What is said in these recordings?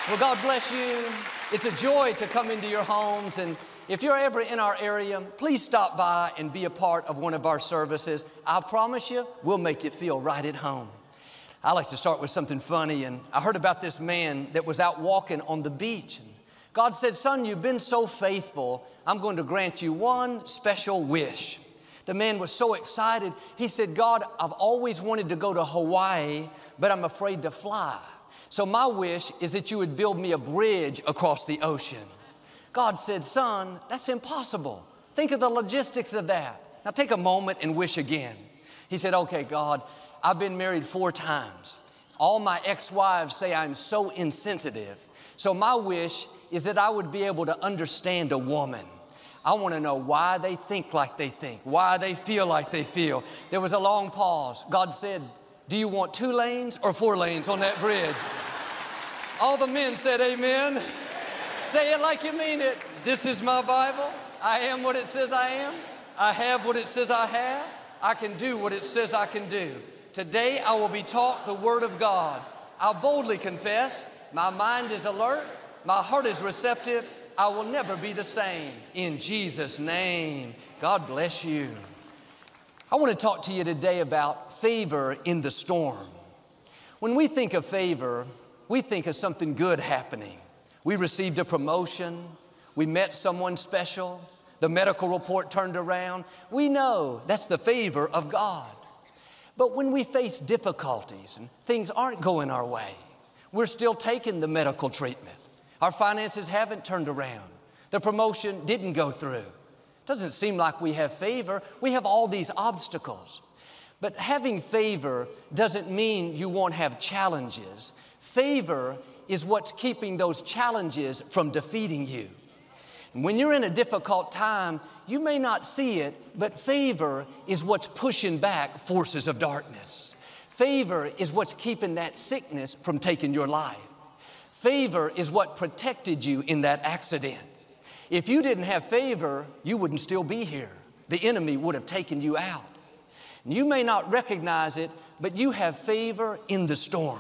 Well, God bless you. It's a joy to come into your homes. And if you're ever in our area, please stop by and be a part of one of our services. I promise you, we'll make you feel right at home. I like to start with something funny. And I heard about this man that was out walking on the beach. And God said, son, you've been so faithful. I'm going to grant you one special wish. The man was so excited. He said, God, I've always wanted to go to Hawaii, but I'm afraid to fly. So my wish is that you would build me a bridge across the ocean. God said, son, that's impossible. Think of the logistics of that. Now take a moment and wish again. He said, okay, God, I've been married 4 times. All my ex-wives say I'm so insensitive. So my wish is that I would be able to understand a woman. I want to know why they think like they think, why they feel like they feel. There was a long pause. God said, do you want 2 lanes or 4 lanes on that bridge? All the men said amen. Say it like you mean it. This is my Bible. I am what it says I am. I have what it says I have. I can do what it says I can do. Today I will be taught the Word of God. I'll boldly confess. My mind is alert. My heart is receptive. I will never be the same. In Jesus' name, God bless you. I want to talk to you today about favor in the storm. When we think of favor, we think of something good happening. We received a promotion. We met someone special. The medical report turned around. We know that's the favor of God. But when we face difficulties and things aren't going our way, we're still taking the medical treatment. Our finances haven't turned around. The promotion didn't go through. Doesn't seem like we have favor. We have all these obstacles. But having favor doesn't mean you won't have challenges. Favor is what's keeping those challenges from defeating you. And when you're in a difficult time, you may not see it, but favor is what's pushing back forces of darkness. Favor is what's keeping that sickness from taking your life. Favor is what protected you in that accident. If you didn't have favor, you wouldn't still be here. The enemy would have taken you out. You may not recognize it, but you have favor in the storm.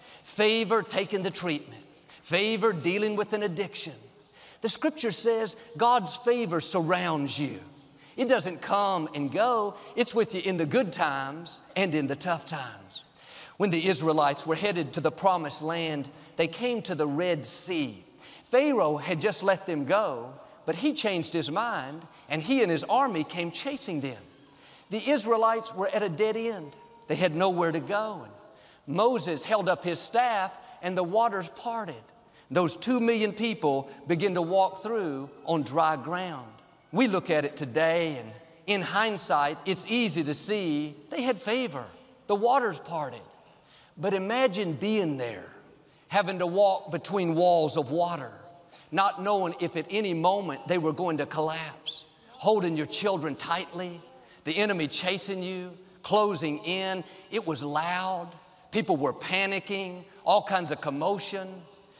Favor taking the treatment. Favor dealing with an addiction. The scripture says God's favor surrounds you. It doesn't come and go. It's with you in the good times and in the tough times. When the Israelites were headed to the promised land, they came to the Red Sea. Pharaoh had just let them go, but he changed his mind, and he and his army came chasing them. The Israelites were at a dead end. They had nowhere to go. And Moses held up his staff, and the waters parted. Those 2 million people began to walk through on dry ground. We look at it today, and in hindsight, it's easy to see they had favor. The waters parted. But imagine being there, having to walk between walls of water, not knowing if at any moment they were going to collapse, holding your children tightly, the enemy chasing you, closing in. It was loud. People were panicking, all kinds of commotion.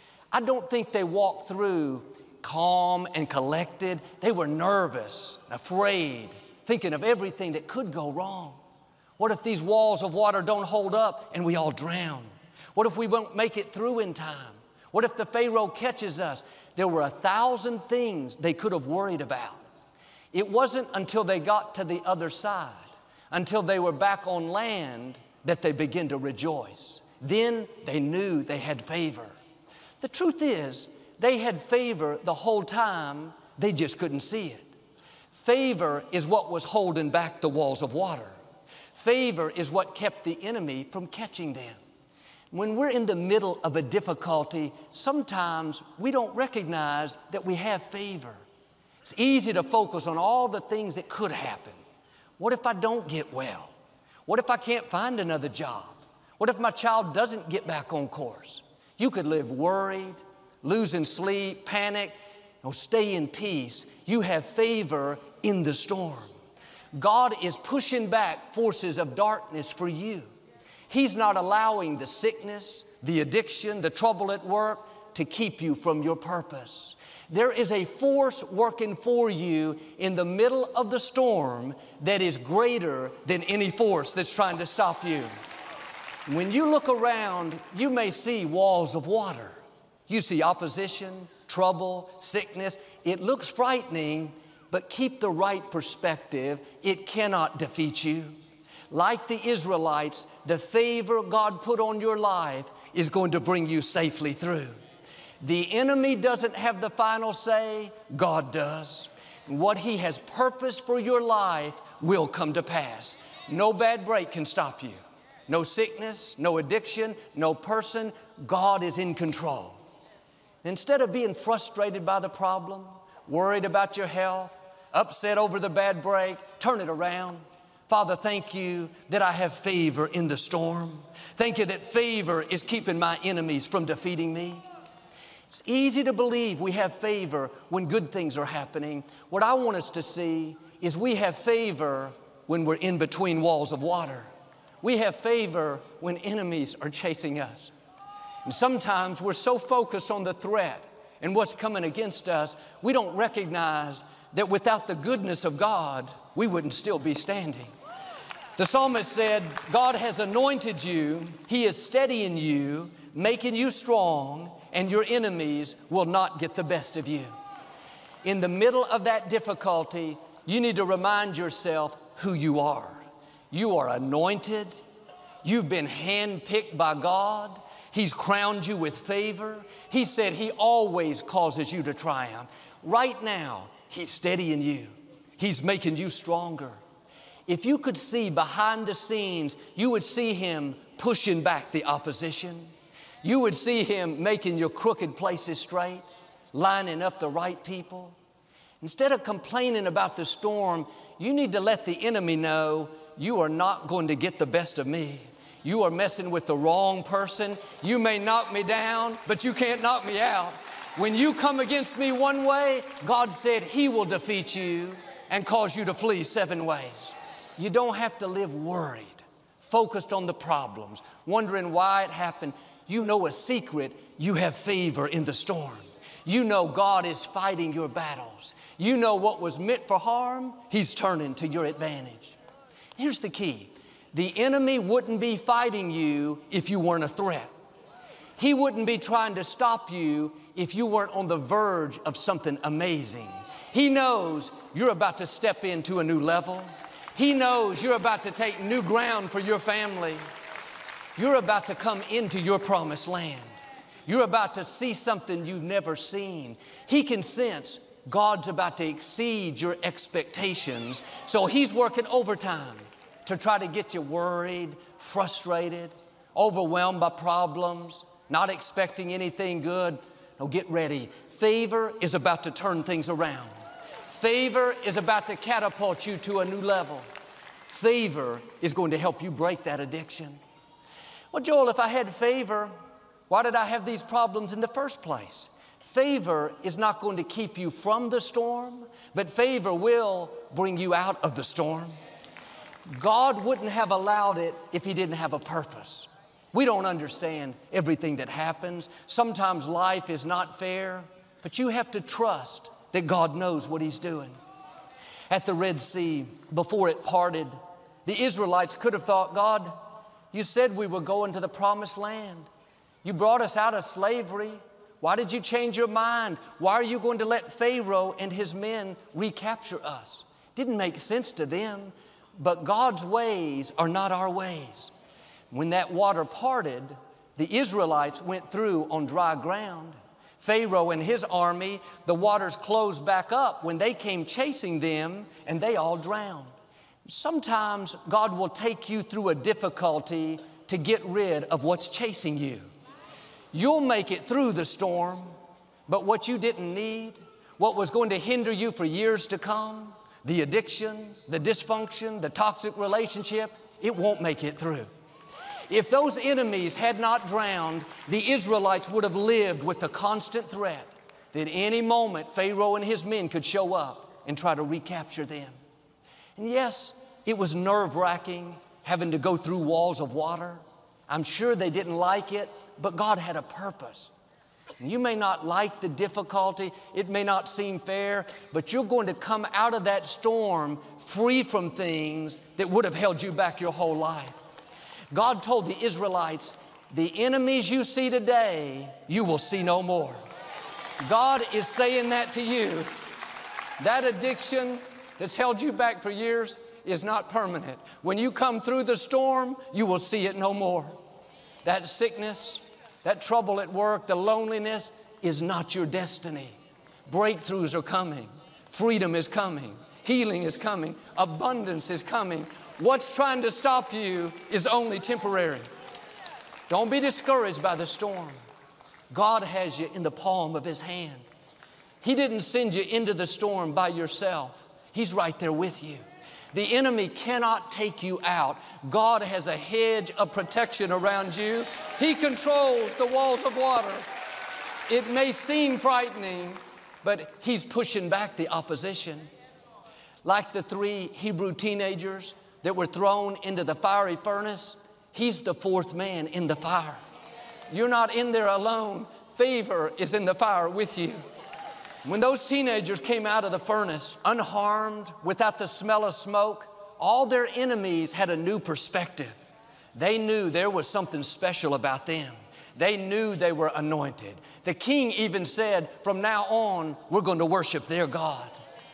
I don't think they walked through calm and collected. They were nervous, afraid, thinking of everything that could go wrong. What if these walls of water don't hold up and we all drown? What if we won't make it through in time? What if the Pharaoh catches us? There were 1,000 things they could have worried about. It wasn't until they got to the other side, until they were back on land, that they began to rejoice. Then they knew they had favor. The truth is, they had favor the whole time, they just couldn't see it. Favor is what was holding back the walls of water. Favor is what kept the enemy from catching them. When we're in the middle of a difficulty, sometimes we don't recognize that we have favor. It's easy to focus on all the things that could happen. What if I don't get well? What if I can't find another job? What if my child doesn't get back on course? You could live worried, losing sleep, panic. No, stay in peace. You have favor in the storm. God is pushing back forces of darkness for you. He's not allowing the sickness, the addiction, the trouble at work to keep you from your purpose. There is a force working for you in the middle of the storm that is greater than any force that's trying to stop you. When you look around, you may see walls of water. You see opposition, trouble, sickness. It looks frightening, but keep the right perspective. It cannot defeat you. Like the Israelites, the favor God put on your life is going to bring you safely through. The enemy doesn't have the final say, God does. What He has purposed for your life will come to pass. No bad break can stop you. No sickness, no addiction, no person. God is in control. Instead of being frustrated by the problem, worried about your health, upset over the bad break, turn it around. Father, thank you that I have favor in the storm. Thank you that favor is keeping my enemies from defeating me. It's easy to believe we have favor when good things are happening. What I want us to see is we have favor when we're in between walls of water. We have favor when enemies are chasing us. And sometimes we're so focused on the threat and what's coming against us, we don't recognize that without the goodness of God, we wouldn't still be standing. The psalmist said, God has anointed you, He is steadying you, making you strong, and your enemies will not get the best of you. In the middle of that difficulty, you need to remind yourself who you are. You are anointed. You've been handpicked by God. He's crowned you with favor. He said He always causes you to triumph. Right now, He's steadying you. He's making you stronger. If you could see behind the scenes, you would see Him pushing back the opposition. You would see Him making your crooked places straight, lining up the right people. Instead of complaining about the storm, you need to let the enemy know you are not going to get the best of me. You are messing with the wrong person. You may knock me down, but you can't knock me out. When you come against me one way, God said He will defeat you and cause you to flee 7 ways. You don't have to live worried, focused on the problems, wondering why it happened. You know a secret, you have favor in the storm. You know God is fighting your battles. You know what was meant for harm, He's turning to your advantage. Here's the key. The enemy wouldn't be fighting you if you weren't a threat. He wouldn't be trying to stop you if you weren't on the verge of something amazing. He knows you're about to step into a new level. He knows you're about to take new ground for your family. You're about to come into your promised land. You're about to see something you've never seen. He can sense God's about to exceed your expectations. So He's working overtime to try to get you worried, frustrated, overwhelmed by problems, not expecting anything good. No, get ready. Favor is about to turn things around. Favor is about to catapult you to a new level. Favor is going to help you break that addiction. Well, Joel, if I had favor, why did I have these problems in the first place? Favor is not going to keep you from the storm, but favor will bring you out of the storm. God wouldn't have allowed it if He didn't have a purpose. We don't understand everything that happens. Sometimes life is not fair, but you have to trust that God knows what He's doing. At the Red Sea, before it parted, the Israelites could have thought, God, You said we were going to the promised land. You brought us out of slavery. Why did You change Your mind? Why are You going to let Pharaoh and his men recapture us? Didn't make sense to them, but God's ways are not our ways. When that water parted, the Israelites went through on dry ground. Pharaoh and his army, the waters closed back up when they came chasing them, and they all drowned. Sometimes God will take you through a difficulty to get rid of what's chasing you. You'll make it through the storm, but what you didn't need, what was going to hinder you for years to come, the addiction, the dysfunction, the toxic relationship, it won't make it through. If those enemies had not drowned, the Israelites would have lived with the constant threat that any moment Pharaoh and his men could show up and try to recapture them. And yes, it was nerve-wracking having to go through walls of water. I'm sure they didn't like it, but God had a purpose. You may not like the difficulty, it may not seem fair, but you're going to come out of that storm free from things that would have held you back your whole life. God told the Israelites, The enemies you see today, you will see no more. God is saying that to you. That addiction that's held you back for years is not permanent. When you come through the storm, you will see it no more. That sickness, that trouble at work, the loneliness is not your destiny. Breakthroughs are coming. Freedom is coming. Healing is coming. Abundance is coming. What's trying to stop you is only temporary. Don't be discouraged by the storm. God has you in the palm of His hand. He didn't send you into the storm by yourself. He's right there with you. The enemy cannot take you out. God has a hedge of protection around you. He controls the walls of water. It may seem frightening, but He's pushing back the opposition. Like the 3 Hebrew teenagers that were thrown into the fiery furnace, He's the 4th man in the fire. You're not in there alone. Favor is in the fire with you. When those teenagers came out of the furnace unharmed, without the smell of smoke, all their enemies had a new perspective. They knew there was something special about them. They knew they were anointed. The king even said, from now on, we're going to worship their God.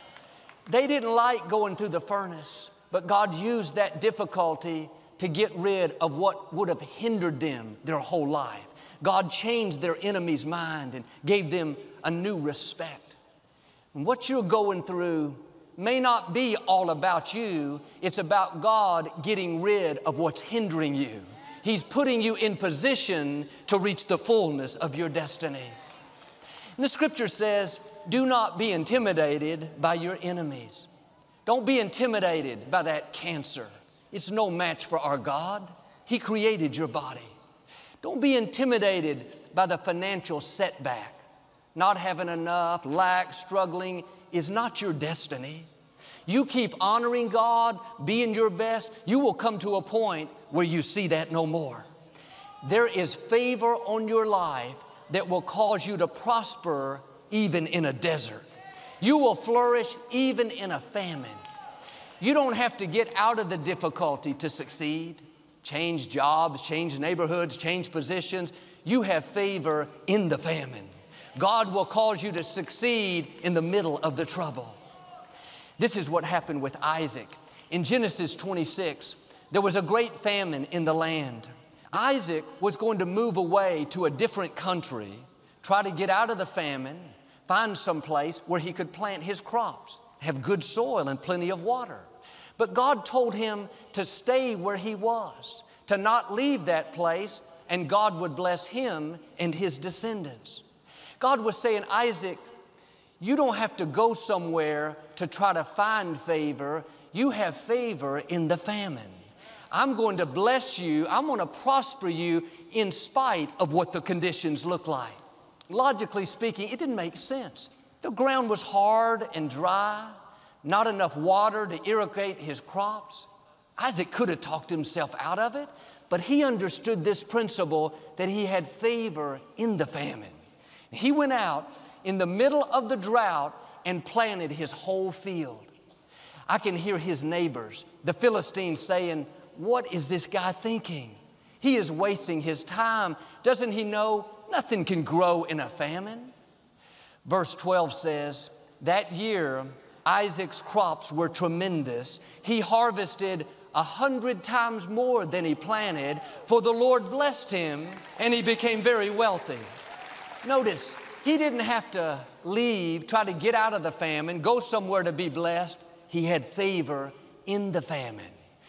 They didn't like going through the furnace, but God used that difficulty to get rid of what would have hindered them their whole life. God changed their enemy's mind and gave them a new respect. And what you're going through may not be all about you. It's about God getting rid of what's hindering you. He's putting you in position to reach the fullness of your destiny. And the scripture says, do not be intimidated by your enemies. Don't be intimidated by that cancer. It's no match for our God. He created your body. Don't be intimidated by the financial setback. Not having enough, lack, struggling is not your destiny. You keep honoring God, being your best, you will come to a point where you see that no more. There is favor on your life that will cause you to prosper even in a desert. You will flourish even in a famine. You don't have to get out of the difficulty to succeed. Change jobs, change neighborhoods, change positions. You have favor in the famine. God will cause you to succeed in the middle of the trouble. This is what happened with Isaac. In Genesis 26, there was a great famine in the land. Isaac was going to move away to a different country, try to get out of the famine, find some place where he could plant his crops, have good soil and plenty of water. But God told him to stay where he was, to not leave that place, and God would bless him and his descendants. God was saying, Isaac, you don't have to go somewhere to try to find favor. You have favor in the famine. I'm going to bless you. I'm going to prosper you in spite of what the conditions look like. Logically speaking, it didn't make sense. The ground was hard and dry, not enough water to irrigate his crops. Isaac could have talked himself out of it, but he understood this principle that he had favor in the famine. He went out in the middle of the drought and planted his whole field. I can hear his neighbors, the Philistines, saying, what is this guy thinking? He is wasting his time. Doesn't he know nothing can grow in a famine? Verse 12 says, that year Isaac's crops were tremendous. He harvested 100 times more than he planted, for the Lord blessed him and he became very wealthy. Notice, he didn't have to leave, try to get out of the famine, go somewhere to be blessed. He had favor in the famine.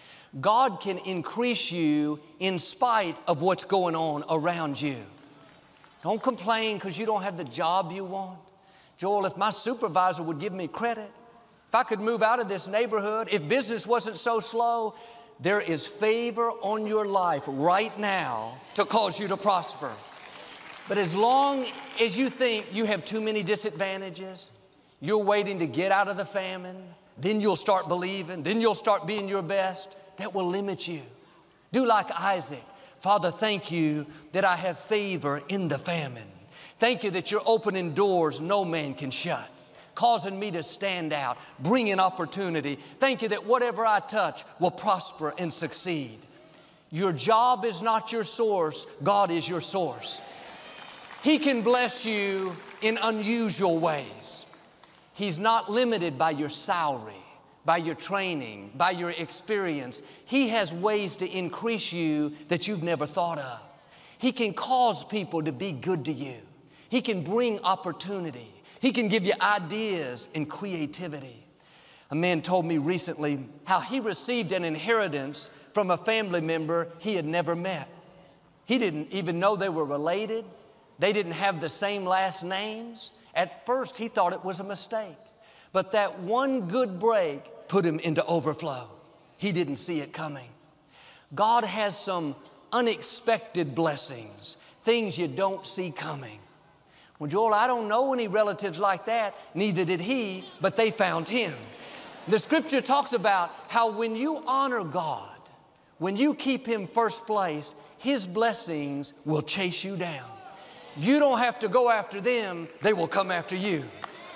God can increase you in spite of what's going on around you. Don't complain because you don't have the job you want. Joel, if my supervisor would give me credit, if I could move out of this neighborhood, if business wasn't so slow, there is favor on your life right now to cause you to prosper. But as long as you think you have too many disadvantages, you're waiting to get out of the famine, then you'll start believing, then you'll start being your best. That will limit you. Do like Isaac. Father, thank you that I have favor in the famine. Thank you that you're opening doors no man can shut, causing me to stand out, bringing opportunity. Thank you that whatever I touch will prosper and succeed. Your job is not your source. God is your source. He can bless you in unusual ways. He's not limited by your salary, by your training, by your experience. He has ways to increase you that you've never thought of. He can cause people to be good to you. He can bring opportunity. He can give you ideas and creativity. A man told me recently how he received an inheritance from a family member he had never met. He didn't even know they were related. They didn't have the same last names. At first, he thought it was a mistake. But that one good break put him into overflow. He didn't see it coming. God has some unexpected blessings, things you don't see coming. Well, Joel, I don't know any relatives like that. Neither did he, but they found him. The scripture talks about how when you honor God, when you keep Him first place, His blessings will chase you down. You don't have to go after them, they will come after you.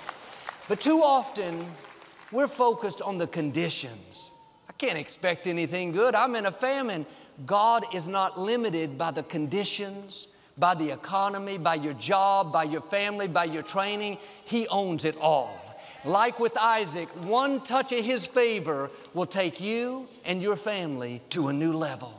But too often, we're focused on the conditions. I can't expect anything good. I'm in a famine. God is not limited by the conditions, by the economy, by your job, by your family, by your training. He owns it all. Like with Isaac, one touch of His favor will take you and your family to a new level.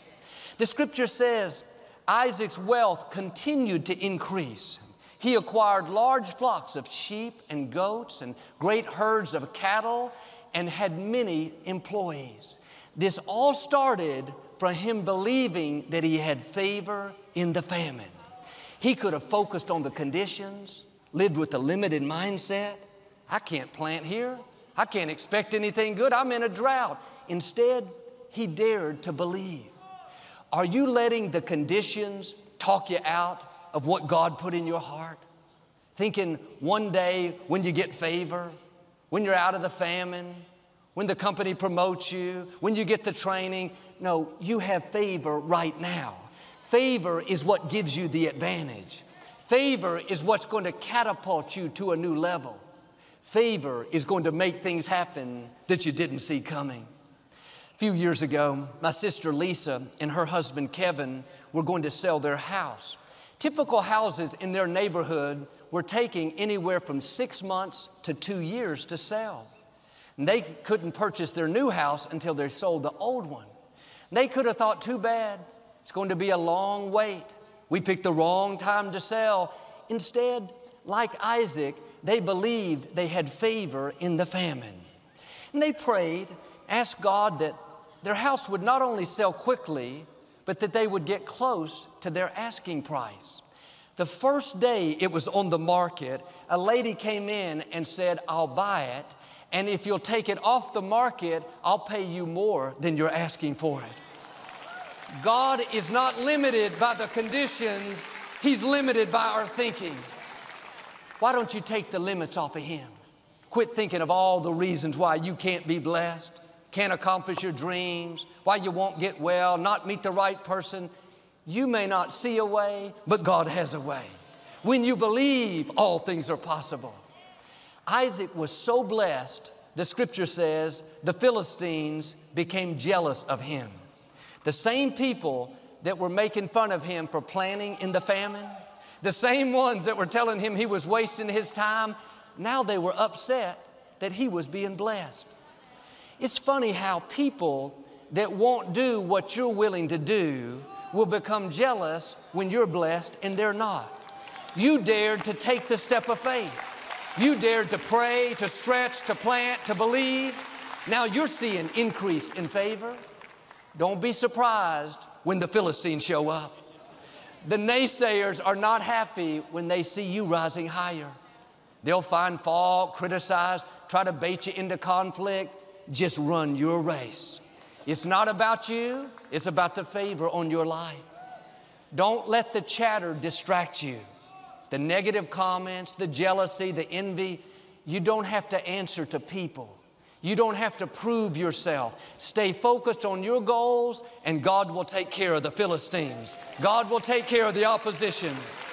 The scripture says Isaac's wealth continued to increase. He acquired large flocks of sheep and goats and great herds of cattle and had many employees. This all started from him believing that he had favor in the famine. He could have focused on the conditions, lived with a limited mindset. I can't plant here. I can't expect anything good. I'm in a drought. Instead, he dared to believe. Are you letting the conditions talk you out of what God put in your heart? Thinking one day when you get favor, when you're out of the famine, when the company promotes you, when you get the training. No, you have favor right now. Favor is what gives you the advantage. Favor is what's going to catapult you to a new level. Favor is going to make things happen that you didn't see coming. A few years ago, my sister Lisa and her husband Kevin were going to sell their house. Typical houses in their neighborhood were taking anywhere from 6 months to 2 years to sell. And they couldn't purchase their new house until they sold the old one. They could have thought, too bad, it's going to be a long wait. We picked the wrong time to sell. Instead, like Isaac, they believed they had favor in the famine. And they prayed, asked God that their house would not only sell quickly, but that they would get close to their asking price. The first day it was on the market, a lady came in and said, I'll buy it, and if you'll take it off the market, I'll pay you more than you're asking for it. God is not limited by the conditions. He's limited by our thinking. Why don't you take the limits off of Him? Quit thinking of all the reasons why you can't be blessed, can't accomplish your dreams, why you won't get well, not meet the right person. You may not see a way, but God has a way. When you believe, all things are possible. Isaac was so blessed, the scripture says, the Philistines became jealous of him. The same people that were making fun of him for planting in the famine, the same ones that were telling him he was wasting his time, now they were upset that he was being blessed. It's funny how people that won't do what you're willing to do will become jealous when you're blessed and they're not. You dared to take the step of faith. You dared to pray, to stretch, to plant, to believe. Now you're seeing increase in favor. Don't be surprised when the Philistines show up. The naysayers are not happy when they see you rising higher. They'll find fault, criticize, try to bait you into conflict. Just run your race. It's not about you, it's about the favor on your life. Don't let the chatter distract you. The negative comments, the jealousy, the envy, you don't have to answer to people. You don't have to prove yourself. Stay focused on your goals and God will take care of the Philistines. God will take care of the opposition.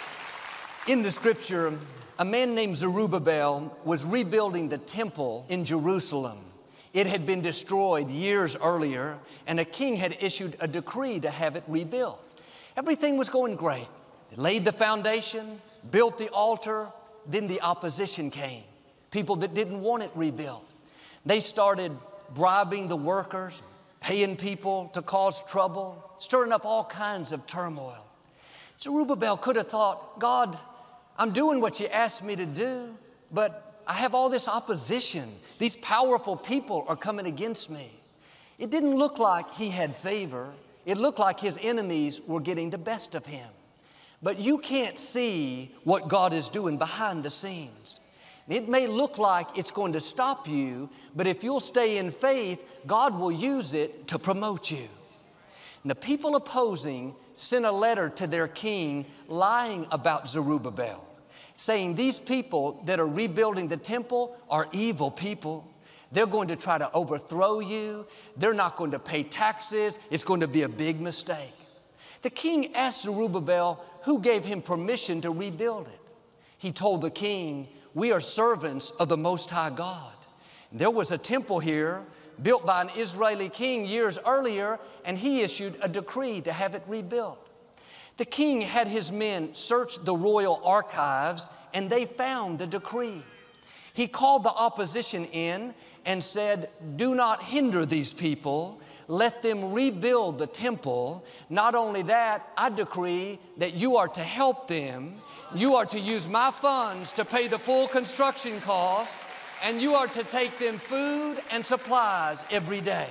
In the scripture, a man named Zerubbabel was rebuilding the temple in Jerusalem. It had been destroyed years earlier, and a king had issued a decree to have it rebuilt. Everything was going great. They laid the foundation, built the altar, then the opposition came. People that didn't want it rebuilt. They started bribing the workers, paying people to cause trouble, stirring up all kinds of turmoil. Zerubbabel could have thought, God, I'm doing what you asked me to do, but I have all this opposition. These powerful people are coming against me. It didn't look like he had favor. It looked like his enemies were getting the best of him. But you can't see what God is doing behind the scenes. It may look like it's going to stop you, but if you'll stay in faith, God will use it to promote you. And the people opposing sent a letter to their king lying about Zerubbabel, saying these people that are rebuilding the temple are evil people. They're going to try to overthrow you. They're not going to pay taxes. It's going to be a big mistake. The king asked Zerubbabel who gave him permission to rebuild it. He told the king, we are servants of the Most High God. And there was a temple here built by an Israeli king years earlier, and he issued a decree to have it rebuilt. The king had his men search the royal archives, and they found the decree. He called the opposition in and said, do not hinder these people. Let them rebuild the temple. Not only that, I decree that you are to help them. You are to use my funds to pay the full construction cost, and you are to take them food and supplies every day.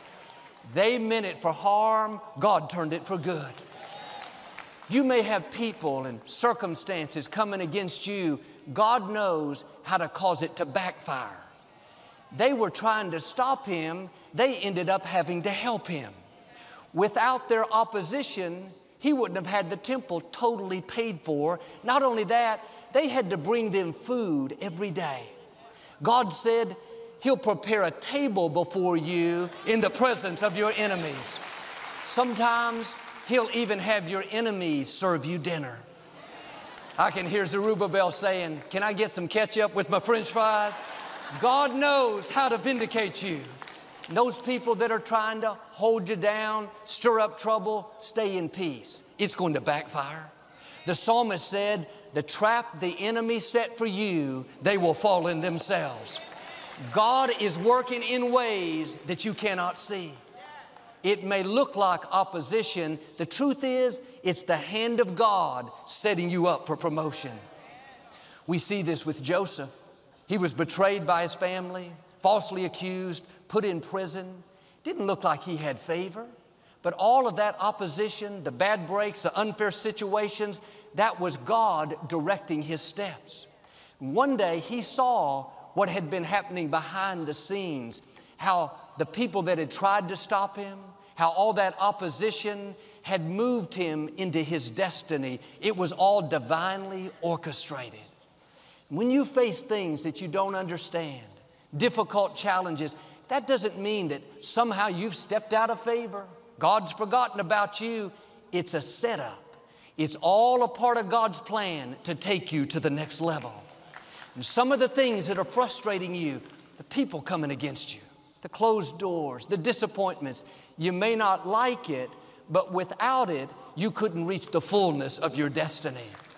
They meant it for harm. God turned it for good. You may have people and circumstances coming against you. God knows how to cause it to backfire. They were trying to stop him. They ended up having to help him. Without their opposition, he wouldn't have had the temple totally paid for. Not only that, they had to bring them food every day. God said, He'll prepare a table before you in the presence of your enemies. Sometimes He'll even have your enemies serve you dinner. I can hear Zerubbabel saying, can I get some ketchup with my French fries? God knows how to vindicate you. And those people that are trying to hold you down, stir up trouble, stay in peace. It's going to backfire. The psalmist said, the trap the enemy set for you, they will fall in themselves. God is working in ways that you cannot see. It may look like opposition. The truth is, it's the hand of God setting you up for promotion. We see this with Joseph. He was betrayed by his family, falsely accused, put in prison. Didn't look like he had favor. But all of that opposition, the bad breaks, the unfair situations, that was God directing his steps. One day he saw what had been happening behind the scenes, how the people that had tried to stop him, how all that opposition had moved him into his destiny. It was all divinely orchestrated. When you face things that you don't understand, difficult challenges, that doesn't mean that somehow you've stepped out of favor. God's forgotten about you. It's a setup. It's all a part of God's plan to take you to the next level. And some of the things that are frustrating you, the people coming against you, the closed doors, the disappointments, you may not like it, but without it, you couldn't reach the fullness of your destiny.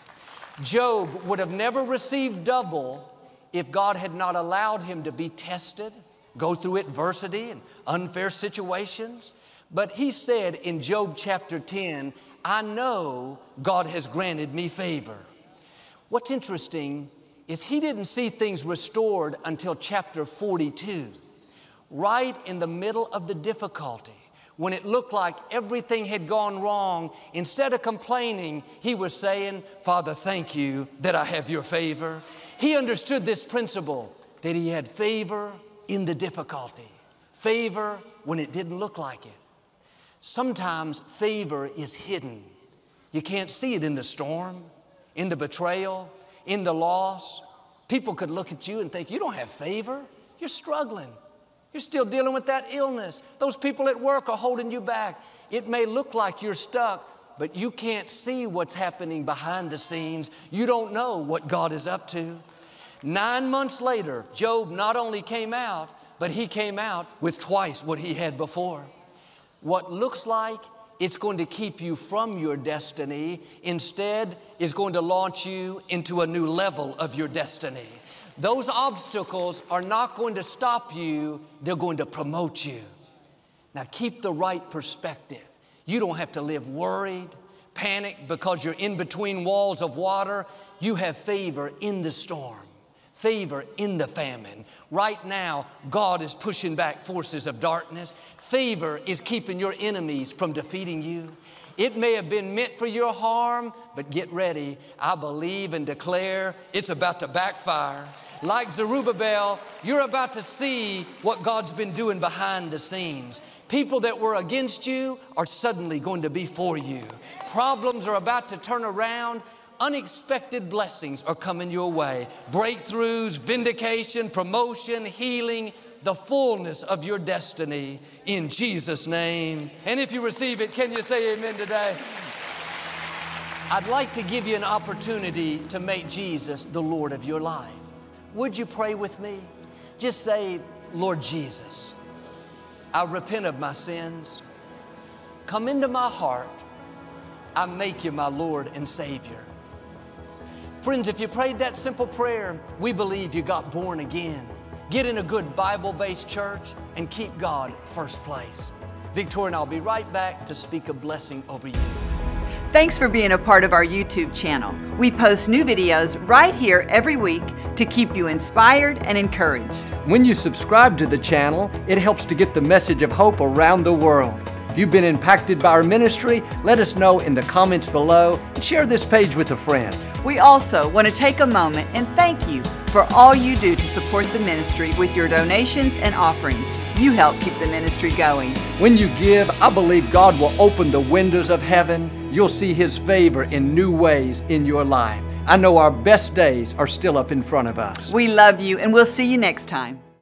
Job would have never received double if God had not allowed him to be tested, go through adversity and unfair situations. But he said in Job chapter 10, I know God has granted me favor. What's interesting is he didn't see things restored until chapter 42, right in the middle of the difficulty. When it looked like everything had gone wrong, instead of complaining, he was saying, Father, thank you that I have your favor. He understood this principle, that he had favor in the difficulty, favor when it didn't look like it. Sometimes favor is hidden. You can't see it in the storm, in the betrayal, in the loss. People could look at you and think, you don't have favor. You're struggling. You're still dealing with that illness. Those people at work are holding you back. It may look like you're stuck, but you can't see what's happening behind the scenes. You don't know what God is up to. 9 months later, Job not only came out, but he came out with twice what he had before. What looks like it's going to keep you from your destiny, instead is going to launch you into a new level of your destiny. Those obstacles are not going to stop you, they're going to promote you. Now keep the right perspective. You don't have to live worried, panicked because you're in between walls of water. You have favor in the storm, favor in the famine. Right now, God is pushing back forces of darkness. Favor is keeping your enemies from defeating you. It may have been meant for your harm, but get ready. I believe and declare it's about to backfire. Like Zerubbabel, you're about to see what God's been doing behind the scenes. People that were against you are suddenly going to be for you. Problems are about to turn around. Unexpected blessings are coming your way. Breakthroughs, vindication, promotion, healing, the fullness of your destiny in Jesus' name. And if you receive it, can you say amen today? I'd like to give you an opportunity to make Jesus the Lord of your life. Would you pray with me? Just say, Lord Jesus, I repent of my sins. Come into my heart. I make you my Lord and Savior. Friends, if you prayed that simple prayer, we believe you got born again. Get in a good Bible-based church and keep God first place. Victoria and I'll be right back to speak a blessing over you. Thanks for being a part of our YouTube channel. We post new videos right here every week to keep you inspired and encouraged. When you subscribe to the channel, it helps to get the message of hope around the world. If you've been impacted by our ministry, let us know in the comments below and share this page with a friend. We also want to take a moment and thank you for all you do to support the ministry with your donations and offerings. You help keep the ministry going. When you give, I believe God will open the windows of heaven. You'll see His favor in new ways in your life. I know our best days are still up in front of us. We love you, and we'll see you next time.